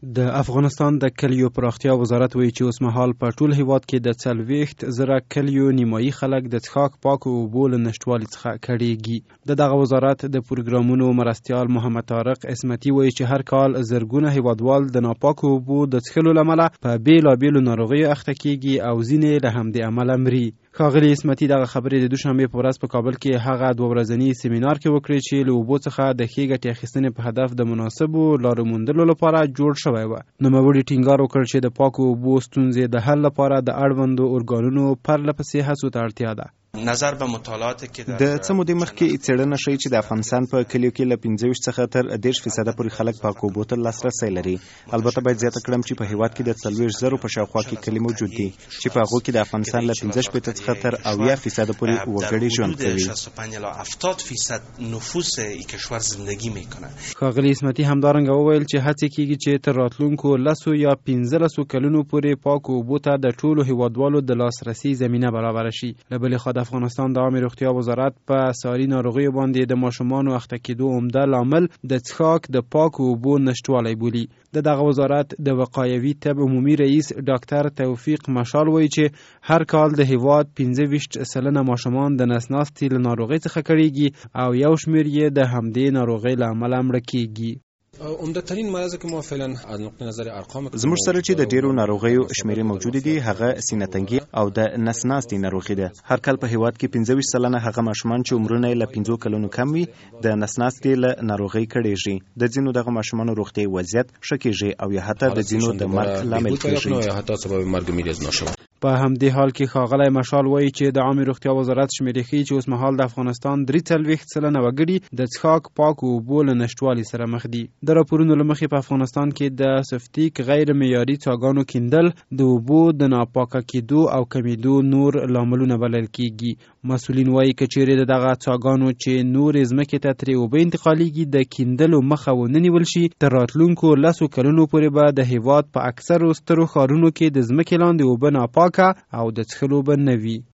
د افغانستان د کلیو پراختیا وزارت وایي چې اوسمهال په ټول هیواد کې د 40,000 کلیو نیمایي خلک د څښاک پاکو اوبو له نشتوالي څخه کړېږي. دغه وزارت د پروګرامونو مرستیال محمد طارق اسمتي وایي چې هر کال زرګونه هیوادوال د ناپاکو اوبو د څښلو له امله په بېلابېلو ناروغیو اخته کېږي او ځینې له همدې امله مري. ښاغلي اسمتي دغه خبرې د دوشنبې په ورځ په کابل کې هغه 2 ورځني سیمینار کې وکړې چې له اوبو څخه د ښې ګټې اخیستنې په هدف د مناسبو لارو موندلو لپاره جوړ شوی و. نوموړي ټینګار وکړ چې د پاکو اوبو ستونزې د حل لپاره د اړوندو ارګانونو پرله پسې هڅو ته اړتیا ده. نظر به مطالعات کې د څه مودې مخکې څېړنه ښیي چې د افغانستان په کلیو کې له 25 څخه تر 10% پورې خلک پاکو اوبو ته لاسرسی لري. البته باید زیاته کړم چې په هیواد کې د 40,000 په شاوخوا کې کلي موجود دي چې په هغو کې د افغانستان له 15% څخه تر 80% پورې وګړي ژوند کوي. 65 الی 70% نفوس این کشور زندگی میکنه. ښاغلي اسمتي همدارنګه وویل چې هڅې کیږي چې تر راتلونکو 10 یا 15 کلونو پورې پاکو اوبو ته د ټولو هیوادوالو د لاسرسي زمینه برابر شي. له بلې خوا د افغانستان د عامې روغتیا وزارت په ساري ناروغیو باندې د ماشومانو اخته کېدو عمده لامل د څښاک د پاکو اوبو نشتوالی بولي. دغه وزارت د وقایوي طب عمومي رئیس ډاکټر توفیق مشال وایي چې هر کال د هیواد 25% ماشومان د نس ناستي له ناروغۍ څخه کړېږي او یو شمېر یې د همدې ناروغۍ له امله مړه کېږي. عمدترین مرض که ما فعلا از نقطه نظر ارقام زموږ سره چې د ډیرو ناروغیو شمیرې موجود دي هغه سینه تنګي او د نس ناستي ناروغي ده. هر کال په هیواد کې 25% هغه ماشومان چې عمرونه له 5 کلونو کم وي د نس ناستي له ناروغۍ کړېږي. د ځینو دغه ماشومانو روغتي وضعیت ښه کېږي او یا حتی د ځینو د مرګ لامل کېږي یا حتی سبب مرګ میراث نشو. په همدې حال کې ښاغلی مشال وایي چې د عامې روغتیا وزارت شمیرې ښیي چې اوسمهال د افغانستان 43% وګړي د څښاک پاکو اوبو له نشتوالي سره مخ دي. د راپورونو له مخې په افغانستان کې د سفټیک غیر معیاري څاګانو کیندل د اوبو د ناپاکه کېدو او کمیدو نور لاملونه بلل کېږي. مسؤلین وایي که چیرې دغه څاګانو چې نورې ځمکې ته ترې اوبه انتقالیږي د کیندلو مخه ونه نیول شي تر راتلونکو 10 کلونو پورې به د هیواد په اکثرو سترو ښارونو کې د ځمکې لاندې اوبه ناپاکه او د څښلو به نه وي.